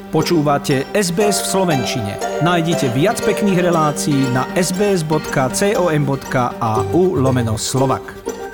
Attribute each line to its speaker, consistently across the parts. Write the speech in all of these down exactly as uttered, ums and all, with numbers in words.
Speaker 1: Počúvate es bé es v slovenčine. Nájdite viac pekných relácií na sbs.com.au lomeno Slovak.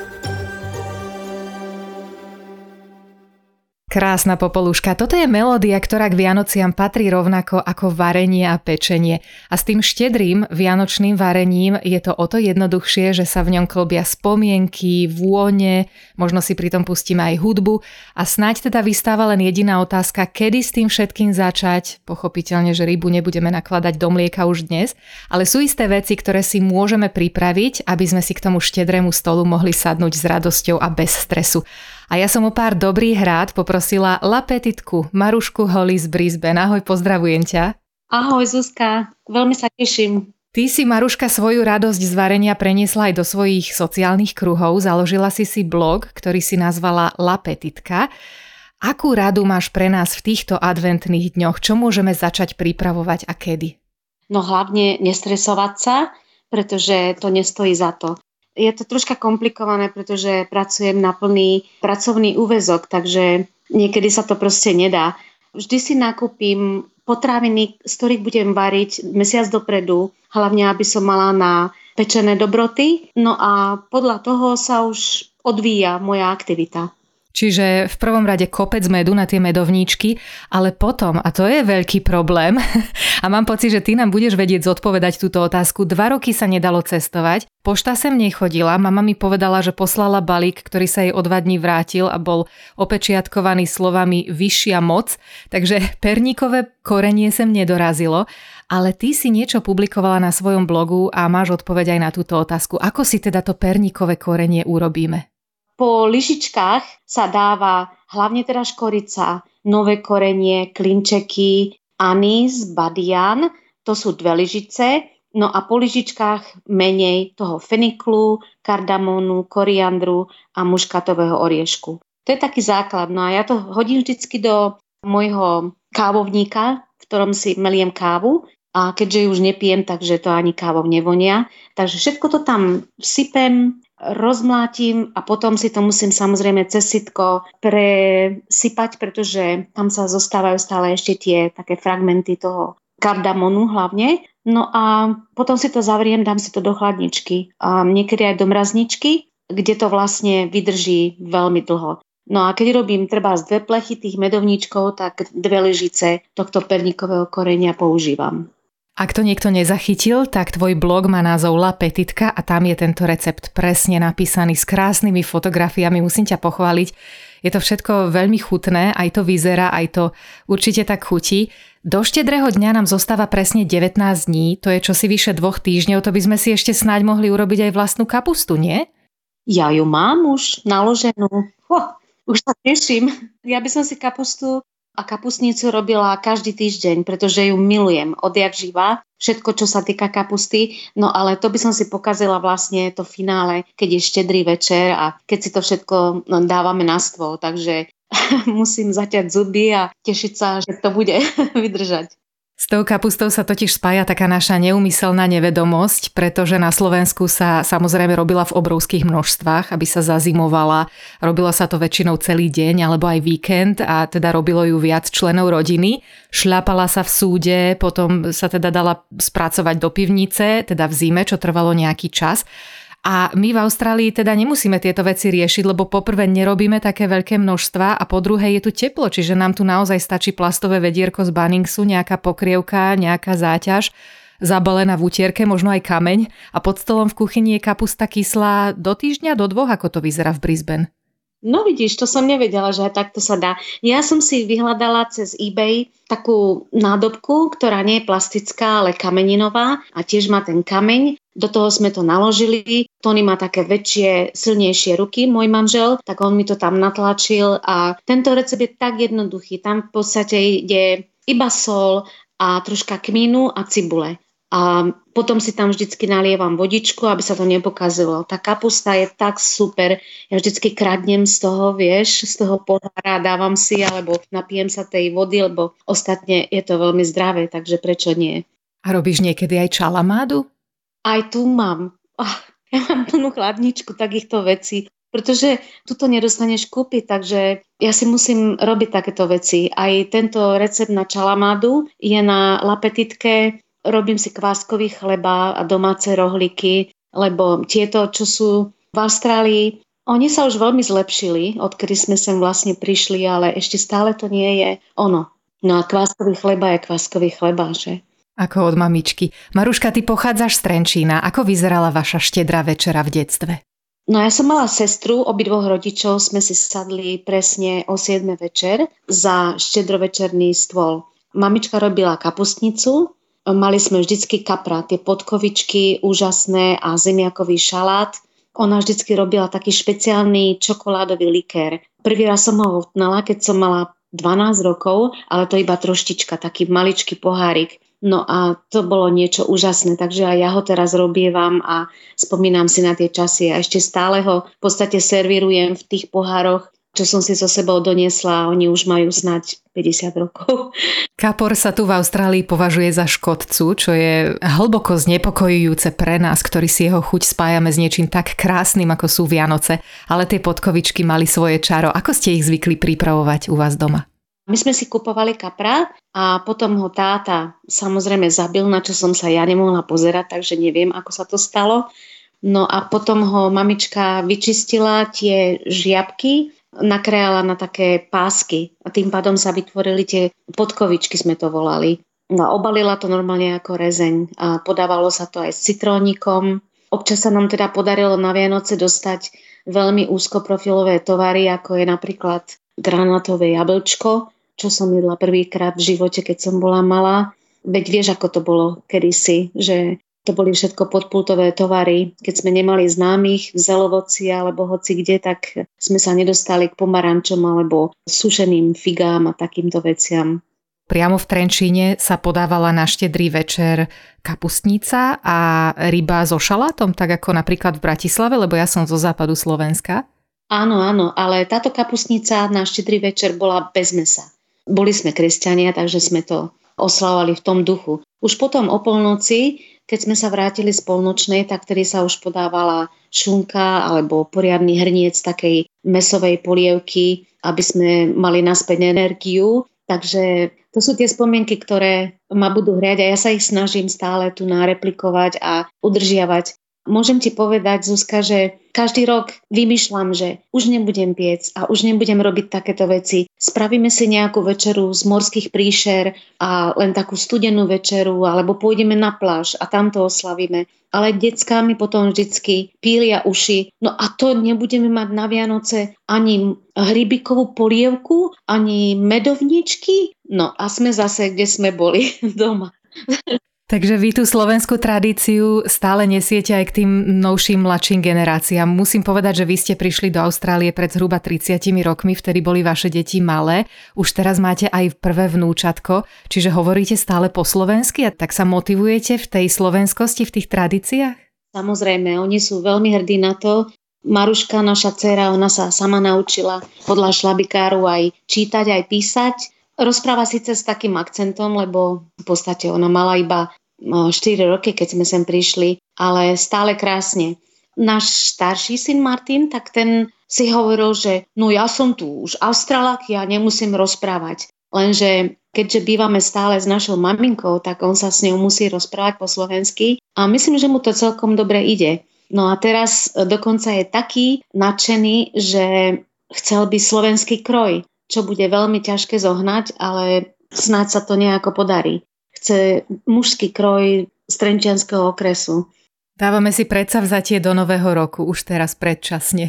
Speaker 2: Krásna popoluška. Toto je melódia, ktorá k Vianociam patrí rovnako ako varenie a pečenie. A s tým štedrým vianočným varením je to o to jednoduchšie, že sa v ňom klbia spomienky, vône, možno si pritom pustíme aj hudbu a snáď teda vystáva len jediná otázka, kedy s tým všetkým začať. Pochopiteľne, že rybu nebudeme nakladať do mlieka už dnes, ale sú isté veci, ktoré si môžeme pripraviť, aby sme si k tomu štedrému stolu mohli sadnúť s radosťou a bez stresu. A ja som o pár dobrých rád poprosila lapetitku Marušku Holly z Brisbane. Ahoj, pozdravujem ťa.
Speaker 3: Ahoj Zuzka, veľmi sa teším.
Speaker 2: Ty si, Maruška, svoju radosť z varenia preniesla aj do svojich sociálnych kruhov. Založila si si blog, ktorý si nazvala Lapetitka. Akú radu máš pre nás v týchto adventných dňoch? Čo môžeme začať pripravovať a kedy?
Speaker 3: No hlavne nestresovať sa, pretože to nestojí za to. Je to troška komplikované, pretože pracujem na plný pracovný úväzok, takže niekedy sa to proste nedá. Vždy si nakúpim potraviny, z ktorých budem variť mesiac dopredu, hlavne aby som mala na pečené dobroty. No a podľa toho sa už odvíja moja aktivita.
Speaker 2: Čiže v prvom rade kopec medu na tie medovníčky, ale potom, a to je veľký problém, a mám pocit, že ty nám budeš vedieť zodpovedať túto otázku. Dva roky sa nedalo cestovať, pošta sem nechodila, mama mi povedala, že poslala balík, ktorý sa jej o dva dní vrátil a bol opečiatkovaný slovami vyššia moc, takže perníkové korenie sem nedorazilo, ale ty si niečo publikovala na svojom blogu a máš odpoveď aj na túto otázku. Ako si teda to perníkové korenie urobíme?
Speaker 3: Po lyžičkách sa dáva hlavne teda škorica, nové korenie, klinčeky, anís, badian, to sú dve lyžice, no a po lyžičkách menej toho feniklu, kardamónu, koriandru a muškatového oriešku. To je taký základ, no a ja to hodím vždycky do môjho kávovníka, v ktorom si meliem kávu a keďže ju už nepijem, takže to ani kávou nevonia, takže všetko to tam sypem, rozmlátim a potom si to musím samozrejme cez sitko presypať, pretože tam sa zostávajú stále ešte tie také fragmenty toho kardamonu hlavne. No a potom si to zavriem, dám si to do chladničky a niekedy aj do mrazničky, kde to vlastne vydrží veľmi dlho. No a keď robím treba z dve plechy tých medovníčkov, tak dve lyžice tohto perníkového korenia používam.
Speaker 2: Ak to niekto nezachytil, tak tvoj blog má názov Lapetitka a tam je tento recept presne napísaný s krásnymi fotografiami, musím ťa pochváliť. Je to všetko veľmi chutné, aj to vyzerá, aj to určite tak chutí. Do štedrého dňa nám zostáva presne devätnásť dní, to je čosi vyše dvoch týždňov, to by sme si ešte snáď mohli urobiť aj vlastnú kapustu, nie?
Speaker 3: Ja ju mám už naloženú. Oh, už sa teším. Ja by som si kapustu a kapustnicu robila každý týždeň, pretože ju milujem odjak živa, všetko, čo sa týka kapusty, no ale to by som si pokazila vlastne to finále, keď je štedrý večer a keď si to všetko dávame na stôl, takže musím zaťať zuby a tešiť sa, že to bude vydržať.
Speaker 2: S tou kapustou sa totiž spája taká naša neúmyselná nevedomosť, pretože na Slovensku sa samozrejme robila v obrovských množstvách, aby sa zazimovala. Robilo sa to väčšinou celý deň alebo aj víkend a teda robilo ju viac členov rodiny. Šľapala sa v súde, potom sa teda dala spracovať do pivnice, teda v zime, čo trvalo nejaký čas. A my v Austrálii teda nemusíme tieto veci riešiť, lebo poprvé nerobíme také veľké množstva a po druhé je tu teplo, čiže nám tu naozaj stačí plastové vedierko z Bunningsu, nejaká pokrievka, nejaká záťaž, zabalená v utierke, možno aj kameň a pod stolom v kuchyni je kapusta kyslá do týždňa, do dvoch, ako to vyzerá v Brisbane.
Speaker 3: No vidíš, to som nevedela, že aj takto sa dá. Ja som si vyhľadala cez eBay takú nádobku, ktorá nie je plastická, ale kameninová a tiež má ten kameň. Do toho sme to naložili. Tony má také väčšie, silnejšie ruky, môj manžel, tak on mi to tam natlačil a tento recept je tak jednoduchý. Tam v podstate je iba sol a troška kmínu a cibule. A potom si tam vždycky nalievam vodičku, aby sa to nepokazilo. Tá kapusta je tak super. Ja vždycky kradnem z toho, vieš, z toho pohára, dávam si, alebo napijem sa tej vody, lebo ostatne je to veľmi zdravé, takže prečo nie?
Speaker 2: A robíš niekedy aj čalamádu?
Speaker 3: Aj tu mám. Oh, ja mám plnú chladničku takýchto vecí. pretože tu to nedostaneš kúpiť, takže ja si musím robiť takéto veci. Aj tento recept na čalamádu je na lapetitke, robím si kváskový chleba a domáce rohlíky, lebo tieto, čo sú v Austrálii, oni sa už veľmi zlepšili, odkedy sme sem vlastne prišli, ale ešte stále to nie je ono. No a kváskový chleba je kváskový chleba, že?
Speaker 2: Ako od mamičky. Maruška, ty pochádzaš z Trenčína. Ako vyzerala vaša štedrá večera v detstve?
Speaker 3: No ja som mala sestru, obidvoch rodičov sme si sadli presne o siedmej večer za štedrovečerný stôl. Mamička robila kapustnicu, mali sme vždycky kapra, tie podkovičky úžasné a zemiakový šalát. Ona vždycky robila taký špeciálny čokoládový likér. Prvý raz som ho ochutnala, keď som mala dvanásť rokov, ale to iba troštička, taký maličký pohárik. No a to bolo niečo úžasné, takže aj ja ho teraz robievam a spomínam si na tie časy a ešte stále ho v podstate servírujem v tých pohároch, čo som si so sebou doniesla a oni už majú snáď päťdesiat rokov.
Speaker 2: Kapor sa tu v Austrálii považuje za škodcu, čo je hlboko znepokojujúce pre nás, ktorí si jeho chuť spájame s niečím tak krásnym, ako sú Vianoce, ale tie podkovičky mali svoje čaro. Ako ste ich zvykli pripravovať u vás doma?
Speaker 3: My sme si kupovali kapra a potom ho táta samozrejme zabil, na čo som sa ja nemohla pozerať, takže neviem, ako sa to stalo. No a potom ho mamička vyčistila, tie žiabky nakrájala na také pásky a tým pádom sa vytvorili tie podkovičky, sme to volali. No obalila to normálne ako rezeň a podávalo sa to aj s citrónikom. Občas sa nám teda podarilo na Vianoce dostať veľmi úzkoprofilové tovary, ako je napríklad granátové jablčko, čo som jedla prvýkrát v živote, keď som bola malá. Veď vieš, ako to bolo kedysi, že to boli všetko podpultové tovary. Keď sme nemali známych v Zelovoci alebo hoci kde, tak sme sa nedostali k pomarančom alebo sušeným figám a takýmto veciam.
Speaker 2: Priamo v Trenčíne sa podávala na štedrý večer kapustnica a ryba so šalátom, tak ako napríklad v Bratislave, lebo ja som zo západu Slovenska.
Speaker 3: Áno, áno, ale táto kapustnica na štedrý večer bola bez mäsa. Boli sme kresťania, takže sme to oslavovali v tom duchu. Už potom o polnoci, keď sme sa vrátili z polnočnej, tak vtedy sa už podávala šunka alebo poriadny hrniec takej mäsovej polievky, aby sme mali naspäť energiu. Takže to sú tie spomienky, ktoré ma budú hriať a ja sa ich snažím stále tu nareplikovať a udržiavať. Môžem ti povedať, Zuzka, že každý rok vymýšľam, že už nebudem piec a už nebudem robiť takéto veci. Spravíme si nejakú večeru z morských príšer a len takú studenú večeru, alebo pôjdeme na pláž a tam to oslavíme. Ale decká mi potom vždycky pília uši. No a to nebudeme mať na Vianoce ani hrybikovú polievku, ani medovničky. No a sme zase, kde sme boli doma.
Speaker 2: Takže vy tú slovenskú tradíciu stále nesiete aj k tým novším, mladším generáciám. Musím povedať, že vy ste prišli do Austrálie pred zhruba tridsiatimi rokmi, vtedy boli vaše deti malé. Už teraz máte aj prvé vnúčatko, čiže hovoríte stále po slovensky a tak sa motivujete v tej slovenskosti, v tých tradíciách?
Speaker 3: Samozrejme, oni sú veľmi hrdí na to. Maruška, naša dcéra, ona sa sama naučila podľa šlabikáru aj čítať, aj písať. Rozpráva síce s takým akcentom, lebo v podstate ona mala iba štyri roky, keď sme sem prišli, ale stále krásne. Náš starší syn Martin, tak ten si hovoril, že no ja som tu už Austrálak, ja nemusím rozprávať. Lenže keďže bývame stále s našou maminkou, tak on sa s ňou musí rozprávať po slovensky a myslím, že mu to celkom dobre ide. No a teraz dokonca je taký nadšený, že chcel by slovenský kroj, čo bude veľmi ťažké zohnať, ale snáď sa to nejako podarí. Chce mužský kroj z Trenčianskeho okresu.
Speaker 2: Dávame si predsavzatie do nového roku, už teraz predčasne.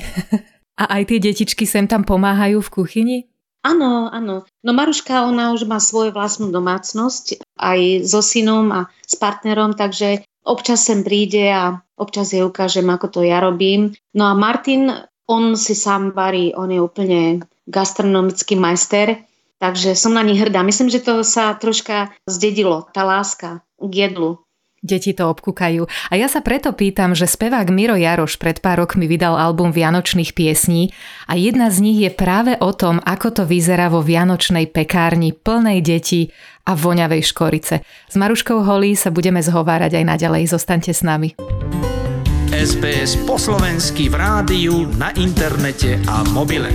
Speaker 2: A aj tie detičky sem tam pomáhajú v kuchyni?
Speaker 3: Áno, áno. No Maruška, ona už má svoju vlastnú domácnosť, aj so synom a s partnerom, takže občas sem príde a občas jej ukážem, ako to ja robím. No a Martin, on si sám varí, on je úplne gastronomický majster, takže som na nich hrdá. Myslím, že to sa troška zdedilo, tá láska k jedlu.
Speaker 2: Deti to obkúkajú. A ja sa preto pýtam, že spevák Miro Jaroš pred pár rokmi vydal album vianočných piesní a jedna z nich je práve o tom, ako to vyzerá vo vianočnej pekárni plnej detí a voňavej škorice. S Maruškou Holý sa budeme zhovárať aj naďalej. Zostaňte s nami.
Speaker 1: es bé es po slovensky v rádiu, na internete a mobile.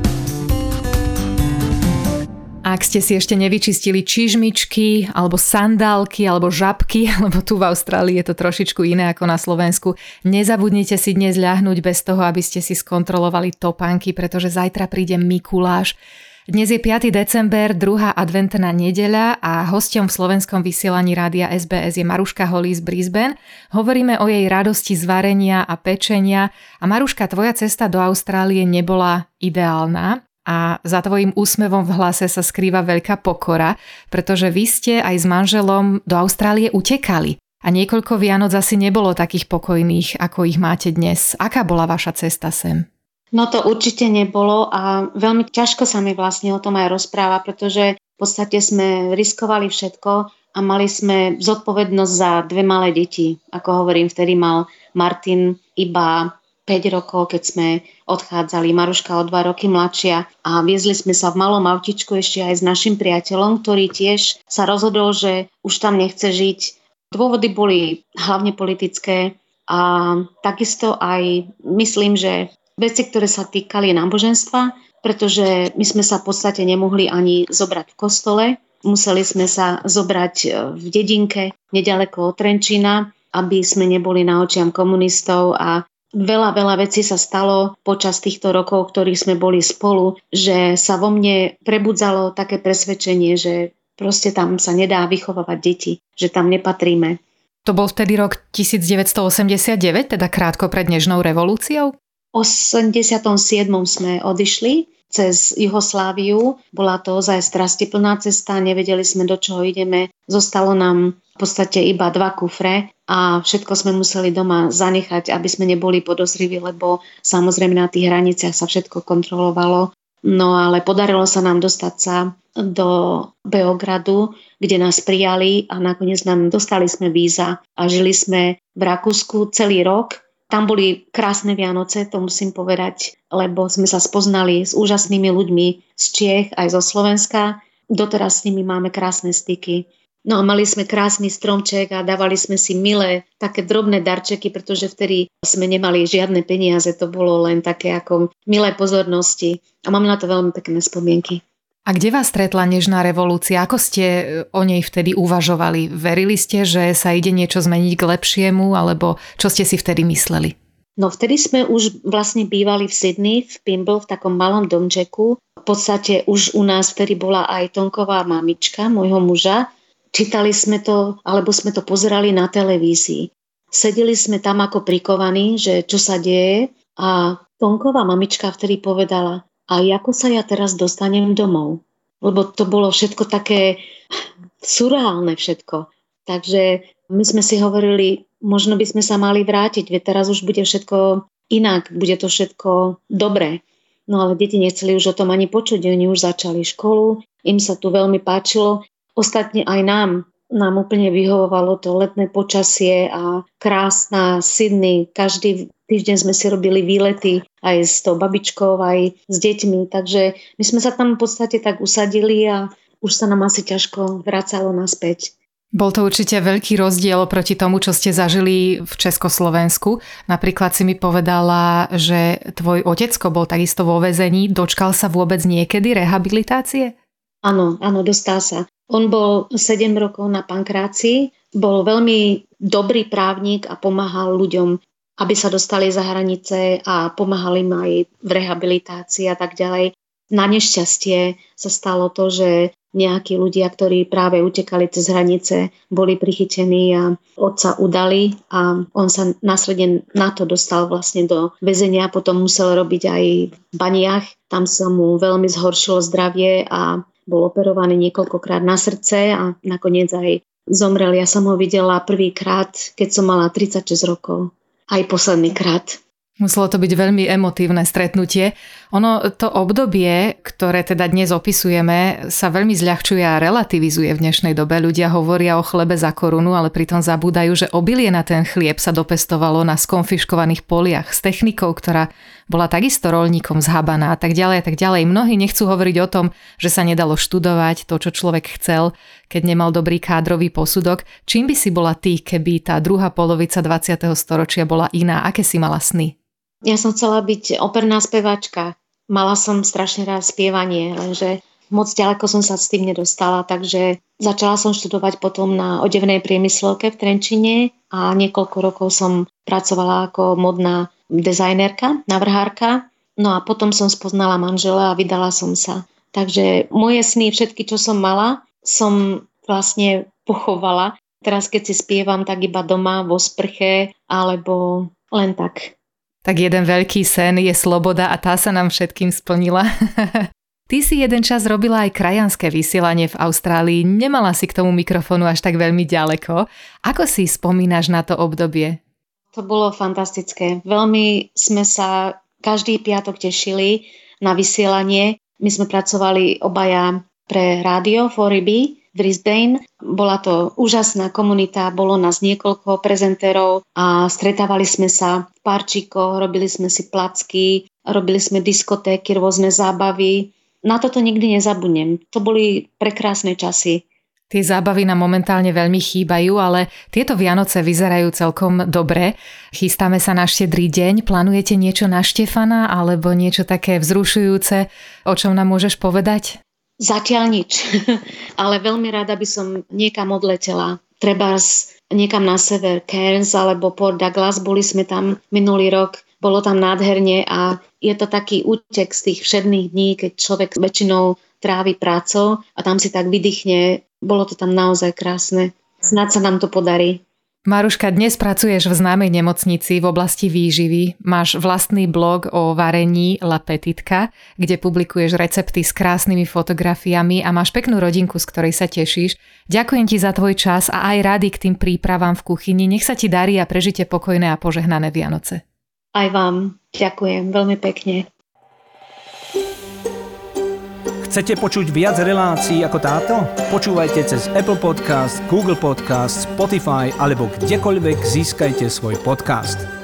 Speaker 2: Ak ste si ešte nevyčistili čižmičky, alebo sandálky, alebo žabky, lebo tu v Austrálii je to trošičku iné ako na Slovensku, nezabudnite si dnes ľahnúť bez toho, aby ste si skontrolovali topánky, pretože zajtra príde Mikuláš. Dnes je piateho december, druhá adventná nedeľa a hosťom v slovenskom vysielaní rádia es bé es je Maruška Holý z Brisbane. Hovoríme o jej radosti z varenia a pečenia. A Maruška, tvoja cesta do Austrálie nebola ideálna a za tvojím úsmevom v hlase sa skrýva veľká pokora, pretože vy ste aj s manželom do Austrálie utekali. A niekoľko Vianoc asi nebolo takých pokojných, ako ich máte dnes. Aká bola vaša cesta sem?
Speaker 3: No to určite nebolo a veľmi ťažko sa mi vlastne o tom aj rozpráva, pretože v podstate sme riskovali všetko a mali sme zodpovednosť za dve malé deti. Ako hovorím, vtedy mal Martin iba päť rokov, keď sme odchádzali, Maruška o dva roky mladšia a viezli sme sa v malom autičku ešte aj s našim priateľom, ktorý tiež sa rozhodol, že už tam nechce žiť. Dôvody boli hlavne politické a takisto aj myslím, že veci, ktoré sa týkali náboženstva, pretože my sme sa v podstate nemohli ani zobrať v kostole. Museli sme sa zobrať v dedinke, nedaleko od Trenčína, aby sme neboli na očiam komunistov a veľa, veľa vecí sa stalo počas týchto rokov, ktorých sme boli spolu, že sa vo mne prebudzalo také presvedčenie, že proste tam sa nedá vychovávať deti, že tam nepatríme.
Speaker 2: To bol vtedy rok devätnásťstoosemdesiatdeväť, teda krátko pred Nežnou revolúciou?
Speaker 3: V osemdesiatom siedmom sme odišli cez Jugosláviu. Bola to ozaj strastiplná cesta, nevedeli sme, do čoho ideme. Zostalo nám v podstate iba dva kufre a všetko sme museli doma zanechať, aby sme neboli podozriví, lebo samozrejme na tých hraniciach sa všetko kontrolovalo. No ale podarilo sa nám dostať sa do Beogradu, kde nás prijali a nakoniec nám dostali sme víza a žili sme v Rakúsku celý rok. Tam boli krásne Vianoce, to musím povedať, lebo sme sa spoznali s úžasnými ľuďmi z Čiech aj zo Slovenska. Doteraz s nimi máme krásne styky. No a mali sme krásny stromček a dávali sme si milé, také drobné darčeky, pretože vtedy sme nemali žiadne peniaze, to bolo len také ako milé pozornosti. A mám na to veľmi pekné spomienky.
Speaker 2: A kde vás stretla Nežná revolúcia? Ako ste o nej vtedy uvažovali? Verili ste, že sa ide niečo zmeniť k lepšiemu, alebo čo ste si vtedy mysleli?
Speaker 3: No vtedy sme už vlastne bývali v Sydney, v Pimble, v takom malom domčeku. V podstate už u nás vtedy bola aj Tonková mamička, môjho muža. Čítali sme to, alebo sme to pozerali na televízii. Sedeli sme tam ako prikovaní, že čo sa deje a Tonková mamička vtedy povedala: a ako sa ja teraz dostanem domov? Lebo to bolo všetko také surreálne všetko. Takže my sme si hovorili, možno by sme sa mali vrátiť, veď teraz už bude všetko inak, bude to všetko dobré. No ale deti nechceli už o tom ani počuť, oni už začali školu, im sa tu veľmi páčilo. Ostatne aj nám, nám úplne vyhovovalo to letné počasie a krásna Sydney, každý týždeň sme si robili výlety aj s tou babičkou, aj s deťmi, takže my sme sa tam v podstate tak usadili a už sa nám asi ťažko vracalo naspäť.
Speaker 2: Bol to určite veľký rozdiel oproti tomu, čo ste zažili v Československu. Napríklad si mi povedala, že tvoj otecko bol takisto vo väzení. Dočkal sa vôbec niekedy rehabilitácie?
Speaker 3: Áno, áno, dostal sa. On bol sedem rokov na pankrácii, bol veľmi dobrý právnik a pomáhal ľuďom, aby sa dostali za hranice a pomáhali im aj v rehabilitácii a tak ďalej. Na nešťastie sa stalo to, že nejakí ľudia, ktorí práve utekali cez hranice, boli prichytení a otca udali a on sa následne na to dostal vlastne do väzenia, potom musel robiť aj v baniach. Tam sa mu veľmi zhoršilo zdravie a bol operovaný niekoľkokrát na srdce a nakoniec aj zomrel. Ja som ho videla prvýkrát, keď som mala tridsaťšesť rokov. Aj posledný krát.
Speaker 2: Muselo to byť veľmi emotívne stretnutie. Ono, to obdobie, ktoré teda dnes opisujeme, sa veľmi zľahčuje a relativizuje v dnešnej dobe. Ľudia hovoria o chlebe za korunu, ale pritom zabúdajú, že obilie na ten chlieb sa dopestovalo na skonfiškovaných poliach s technikou, ktorá bola takisto roľníkom zhabaná a tak ďalej a tak ďalej. Mnohí nechcú hovoriť o tom, že sa nedalo študovať to, čo človek chcel, keď nemal dobrý kádrový posudok. Čím by si bola ty, keby tá druhá polovica dvadsiateho storočia bola iná? Aké si mala sny?
Speaker 3: Ja som chcela byť operná speváčka. Mala som strašne rád spievanie, lenže moc ďaleko som sa s tým nedostala, takže začala som študovať potom na odevnej priemyslovke v Trenčine a niekoľko rokov som pracovala ako modná dizajnerka, navrhárka. No a potom som spoznala manžela a vydala som sa. Takže moje sny, všetky, čo som mala, som vlastne pochovala. Teraz, keď si spievam, tak iba doma, vo sprche, alebo len tak.
Speaker 2: Tak jeden veľký sen je sloboda a tá sa nám všetkým splnila. Ty si jeden čas robila aj krajanské vysielanie v Austrálii, nemala si k tomu mikrofónu až tak veľmi ďaleko. Ako si spomínaš na to obdobie?
Speaker 3: To bolo fantastické. Veľmi sme sa každý piatok tešili na vysielanie. My sme pracovali obaja pre rádio four B v Brisbane. Bola to úžasná komunita, bolo nás niekoľko prezentérov a stretávali sme sa v parčíkoch, robili sme si placky, robili sme diskotéky, rôzne zábavy. Na toto nikdy nezabudnem. To boli prekrásne časy.
Speaker 2: Tie zábavy nám momentálne veľmi chýbajú, ale tieto Vianoce vyzerajú celkom dobre. Chystáme sa na Štedrý deň. Plánujete niečo na Štefana alebo niečo také vzrušujúce? O čom nám môžeš povedať?
Speaker 3: Zatiaľ nič, ale veľmi rada by som niekam odletela. Trebárs niekam na sever, Cairns alebo Port Douglas. Boli sme tam minulý rok. Bolo tam nádherne a je to taký útek z tých všedných dní, keď človek väčšinou trávi prácou a tam si tak vydýchne. Bolo to tam naozaj krásne. Snáď sa nám to podarí.
Speaker 2: Maruška, dnes pracuješ v známej nemocnici v oblasti výživy. Máš vlastný blog o varení La Petitka, kde publikuješ recepty s krásnymi fotografiami a máš peknú rodinku, z ktorej sa tešíš. Ďakujem ti za tvoj čas a aj rady k tým prípravám v kuchyni. Nech sa ti darí a prežite pokojné a požehnané Vianoce.
Speaker 3: Aj vám. Ďakujem veľmi pekne.
Speaker 1: Chcete počuť viac relácií ako táto? Počúvajte cez Apple Podcast, Google Podcast, Spotify alebo kdekoľvek získajte svoj podcast.